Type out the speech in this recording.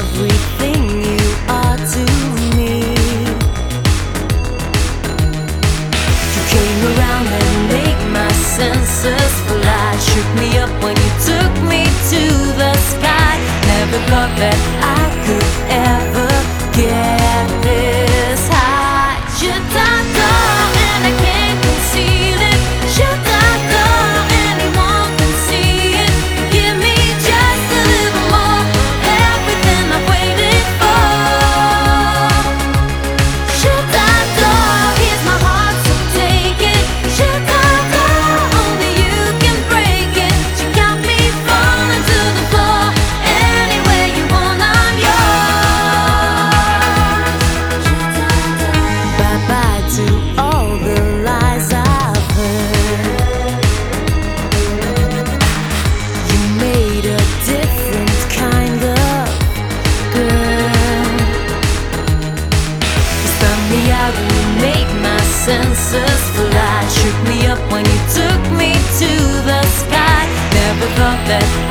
everything you are to me. You came around and made my senses fly. Shook me up when you took me to the sky. Never thought that I could ever get this high. Should I go and I can't conceal it? Should I go? Anyone can see it. Give me just a little more, everything I've waited for. Should I go? Here's my heart, so take it. Should I go? Only you can break it. You got me falling to the floor. Anywhere you want, I'm yours. Bye-bye to all the lies I've heard. You made a different kind of girl. You spun me out and you made my senses fly. Shook me up when you took me to the sky. Never thought that